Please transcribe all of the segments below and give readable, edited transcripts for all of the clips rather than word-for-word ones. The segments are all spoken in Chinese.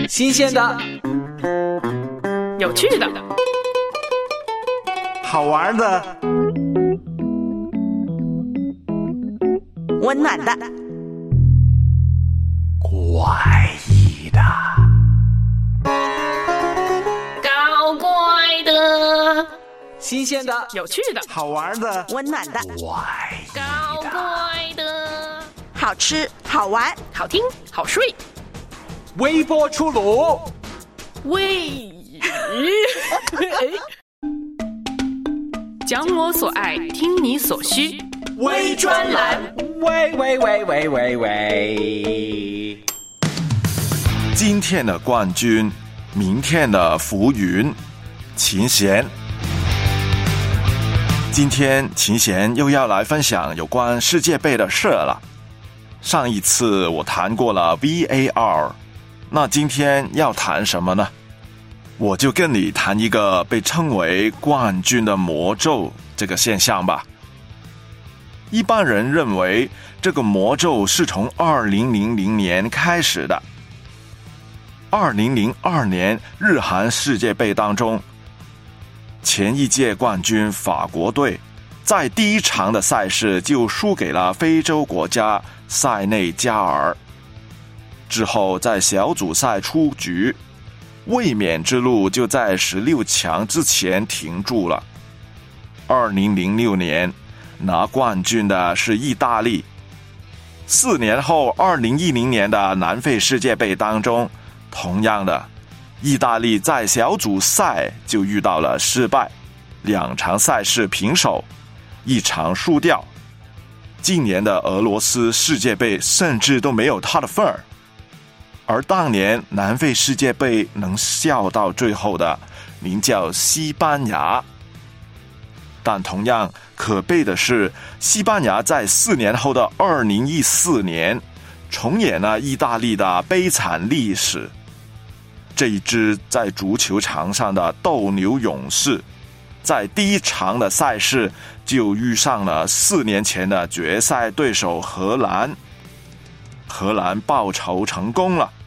新鲜的， 有趣的， 好玩的， 温暖的， 怪异的， 搞怪的， 新鲜的， 有趣的， 好玩的， 温暖的， 怪异搞的， 怪的， 好吃好玩， 好听好睡， 微波出炉， 喂，讲我所爱，听你所需， 微专栏，喂。 今天的冠军，明天的浮云，秦贤。今天秦贤又要来分享有关世界杯的事了。上一次我谈过了 VAR， 那今天要谈什么呢？我就跟你谈一个被称为冠军的魔咒这个现象吧。一般人认为这个魔咒是从2000年开始的。2002年日韩世界杯当中，前一届冠军法国队在第一场的赛事就输给了非洲国家塞内加尔，之后在小组赛出局，卫冕之路就在16强之前停住了。2006年拿冠军的是意大利。4年后2010年的南非世界杯当中，同样的，意大利在小组赛就遇到了失败，2场赛事平手，1场输掉。今年的俄罗斯世界杯甚至都没有他的份儿。而当年南非世界杯能笑到最后的名叫西班牙。但同样可悲的是，西班牙在4年后的2014年重演了意大利的悲惨历史。这一支在足球场上的斗牛勇士，在第一场的赛事就遇上了4年前的决赛对手荷兰。荷兰报仇成功了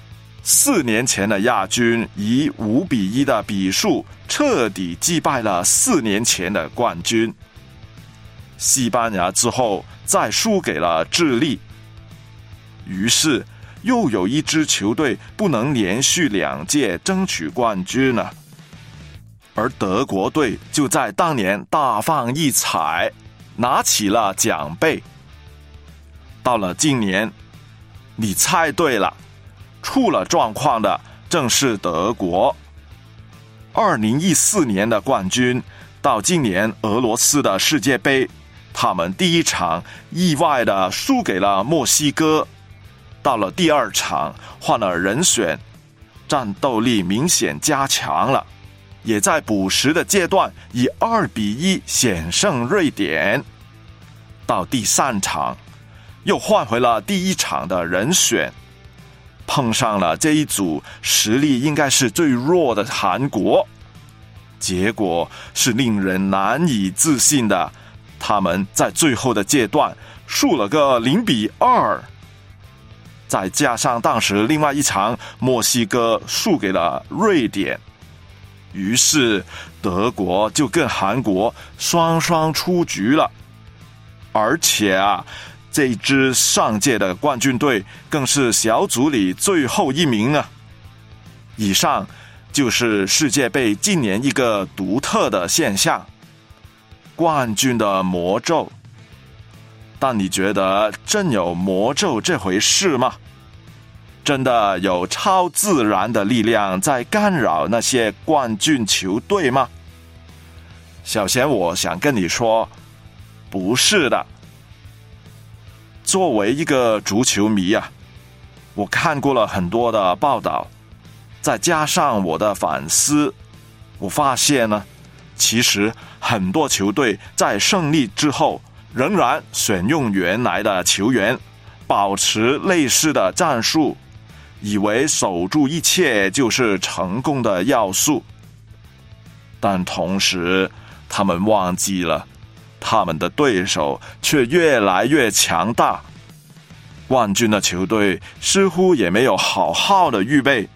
，4年前的亚军以5-1的比数彻底击败了4年前的冠军。西班牙之后再输给了智利，于是又有一支球队不能连续2届争取冠军了。而德国队就在当年大放异彩，拿起了奖杯。到了今年，你猜对了，出了状况的正是德国。2014年的冠军，到今年俄罗斯的世界杯，他们第一场意外的输给了墨西哥，到了第2场换了人选，战斗力明显加强了，也在补时的阶段以2-1险胜瑞典。到第3场又换回了第1场的人选，碰上了这一组实力应该是最弱的韩国，结果是令人难以置信的，他们在最后的阶段输了个0-2，再加上当时另外一场墨西哥输给了瑞典，于是德国就跟韩国双双出局了。而且这一支上届的冠军队更是小组里最后1名啊！以上就是世界杯今年一个独特的现象，冠军的魔咒。但你觉得真有魔咒这回事吗？真的有超自然的力量在干扰那些冠军球队吗？小贤，我想跟你说，不是的。作为一个足球迷我看过了很多的报道，再加上我的反思，我发现呢，其实很多球队在胜利之后仍然选用原来的球员，保持类似的战术，以为守住一切就是成功的要素。但同时他们忘记了，他们的对手却越来越强大。冠军的球队似乎也没有好好的预备，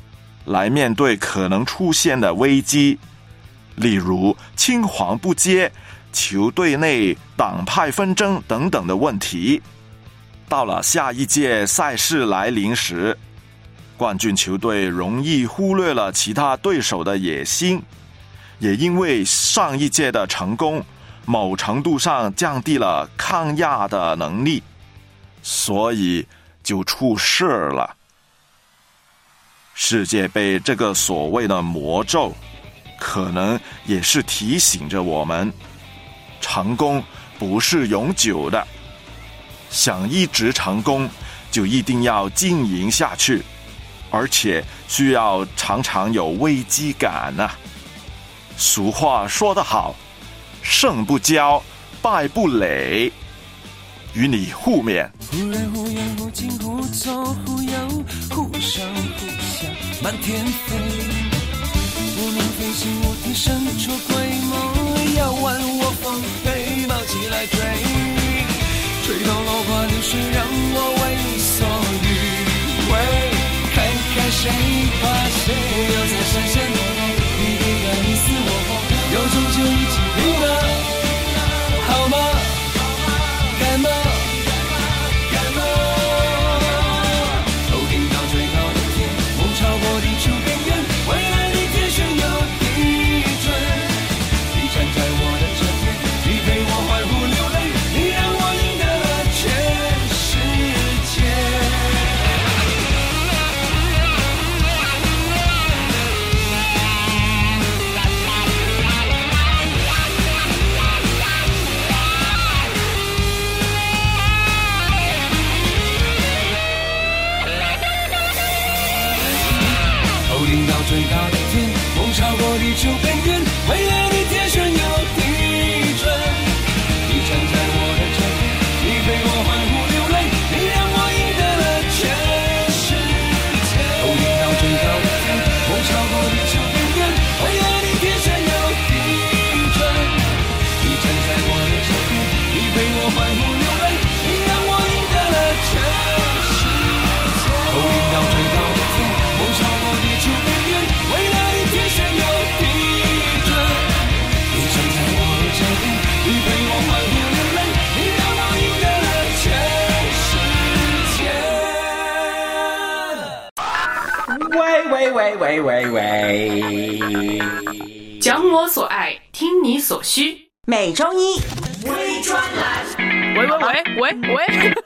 来面对可能出现的危机，例如青黄不接、球队内党派纷争等等的问题。到了下一届赛事来临时，冠军球队容易忽略了其他对手的野心，也因为上一届的成功，某程度上降低了抗压的能力，所以就出事了。世界杯这个所谓的魔咒，可能也是提醒着我们，成功不是永久的，想一直成功，就一定要经营下去，而且需要常常有危机感啊。俗话说得好，胜不骄，败不馁。与你互勉。 忽来忽远忽近忽左忽右，忽上忽下满天飞。无名飞行无天生出鬼魔，要玩我放飞冒起来追。吹动落花流水让我为所欲为，看看谁怕谁。不要再闪闪躲躲，你给的你死我活，有种就一起拼了，好吗？干吗？干吗？头顶到最高的天，梦超过地球边缘，未来的天旋有地准。你站在我的这边，你陪我欢呼流泪，你让我赢得了全世界。头顶到最高的天，梦超过地球边缘，未来的天旋有地准。你站在我的这边，你陪我欢呼流泪，你让我赢得了全世界。头顶到最高的天，梦超过地球边缘，未来的天旋有地准。你站在我的这边，你陪我欢呼流泪，你让我赢得了全世界。头顶到最高的天，梦超过地球边缘，未来的天旋有地准。你站在我的这边，你陪我欢呼流泪，你让我赢得了全世界。 喂， 讲我所爱，听你所需。 每周一微专栏。 喂，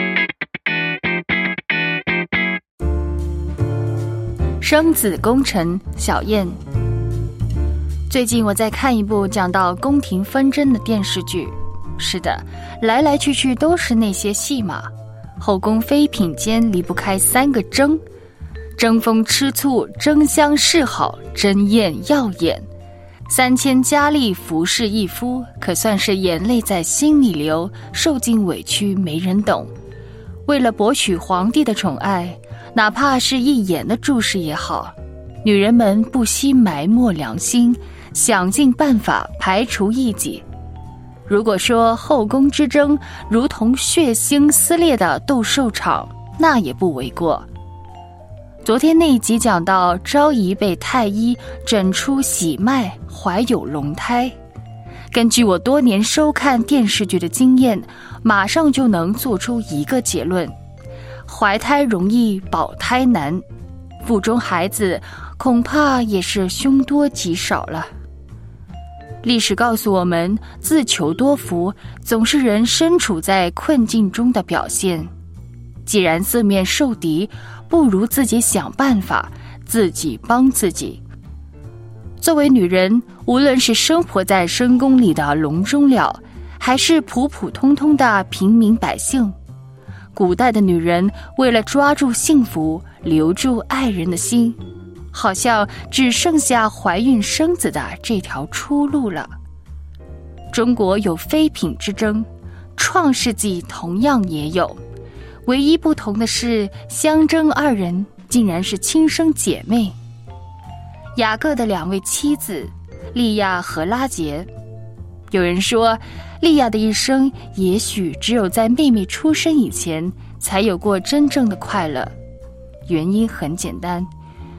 生子功臣小燕。最近我在看一部讲到宫廷纷争的电视剧，是的，来来去去都是那些戏码，后宫妃嫔间离不开三个争：争风吃醋、争相示好、争艳耀眼。3000佳丽服侍一夫，可算是眼泪在心里流，受尽委屈没人懂。为了博取皇帝的宠爱，哪怕是一眼的注视也好，女人们不惜埋没良心，想尽办法排除异己。如果说后宫之争如同血腥撕裂的斗兽场，那也不为过。昨天那一集讲到昭仪被太医诊出喜脉，怀有龙胎。根据我多年收看电视剧的经验，马上就能做出一个结论：怀胎容易保胎难，腹中孩子恐怕也是凶多吉少了。历史告诉我们，自求多福总是人身处在困境中的表现。既然四面受敌，不如自己想办法，自己帮自己。作为女人，无论是生活在深宫里的笼中鸟，还是普普通通的平民百姓，古代的女人为了抓住幸福，留住爱人的心，好像只剩下怀孕生子的这条出路了。中国有妃嫔之争，创世纪同样也有，唯一不同的是，相争二人竟然是亲生姐妹。雅各的2位妻子利亚和拉结，有人说利亚的一生也许只有在妹妹出生以前才有过真正的快乐。原因很简单，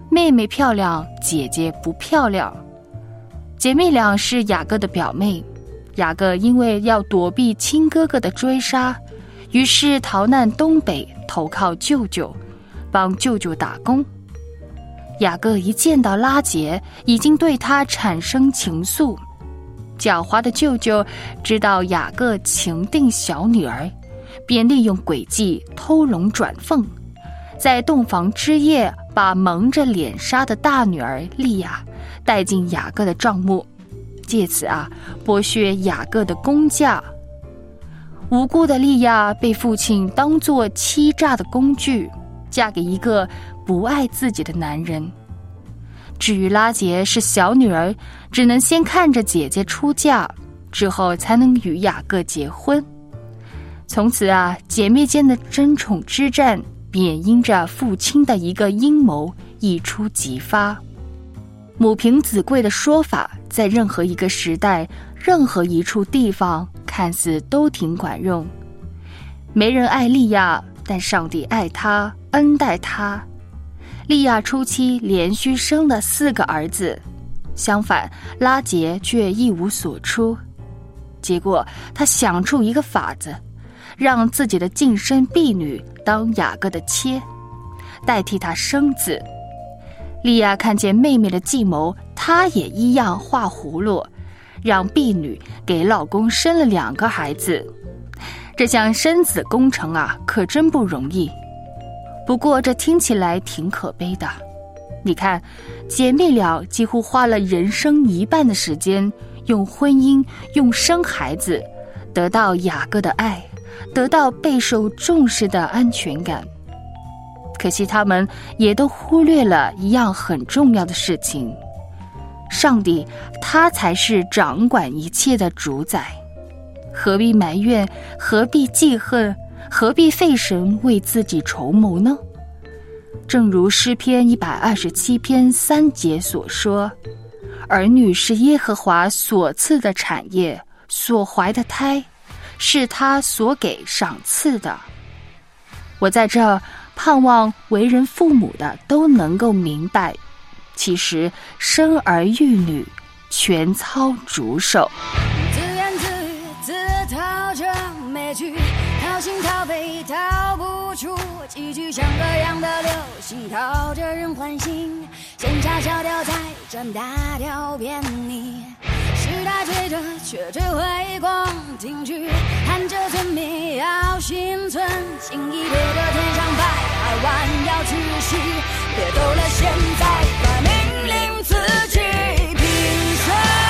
妹妹漂亮，姐姐不漂亮。姐妹俩是雅各的表妹，雅各因为要躲避亲哥哥的追杀，于是逃难东北，投靠舅舅，帮舅舅打工。雅各一见到拉结，已经对他产生情愫。狡猾的舅舅知道雅各情定小女儿，便利用诡计偷龙转凤，在洞房之夜把蒙着脸纱的大女儿利亚带进雅各的帐幕，借此剥削雅各的工价。无辜的利亚被父亲当作欺诈的工具，嫁给一个不爱自己的男人。至于拉结是小女儿，只能先看着姐姐出嫁，之后才能与雅各结婚。从此姐妹间的争宠之战便因着父亲的一个阴谋一触即发。母凭子贵的说法，在任何一个时代，任何一处地方看似都挺管用。没人爱利亚，但上帝爱她，恩待她。利亚初期连续生了4个儿子，相反拉结却一无所出。结果他想出一个法子，让自己的近身婢女当雅各的妾，代替他生子。利亚看见妹妹的计谋，她也一样画葫芦，让婢女给老公生了2个孩子。这项生子工程可真不容易。不过这听起来挺可悲的。你看，姐妹俩几乎花了人生一半的时间，用婚姻，用生孩子，得到雅各的爱，得到备受重视的安全感。可惜他们也都忽略了一样很重要的事情，上帝他才是掌管一切的主宰，何必埋怨，何必记恨，何必费神为自己筹谋呢？正如诗篇127篇3节所说，儿女是耶和华所赐的产业，所怀的胎是他所给赏赐的。我在这盼望为人父母的都能够明白，其实生儿育女全操主手。 自言自语，自讨着美句，掏心掏肺掏不出几句像个样的流行，讨着人欢心，线下小调在转大调便你，时代追着却追回光听去，喊着村民要心存心意，别的天上百海弯要去兮，别逗了现在该命令自己平生，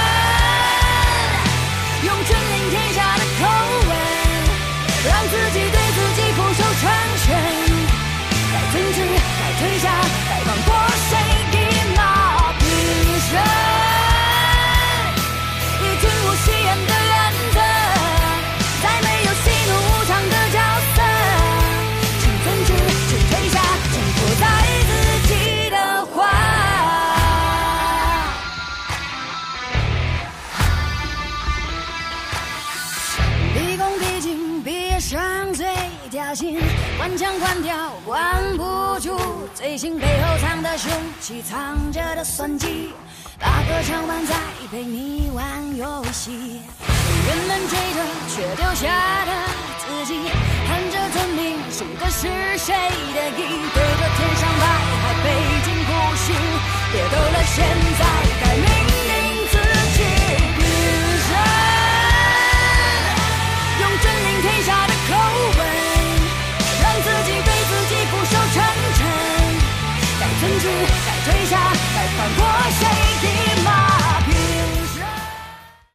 用君临天下的口吻，让自己对自己俯首称臣，该遵旨该退下该放过谁一马平生，以君无戏言的原则，再没有喜怒无常的角色，请遵旨请退下请活在自己的话，毕恭毕敬闭上嘴掉心，官腔官调关不住嘴型背后藏的凶器，藏着的算计，把歌唱完再陪你玩游戏，人们追着却丢下了自己，看着村民输的是谁的意，对着天上百海北京不行，别逗了现在该命令自己平生，用君临天下的口吻，让自己对自己俯首称臣，该遵旨该退下该放过谁一马平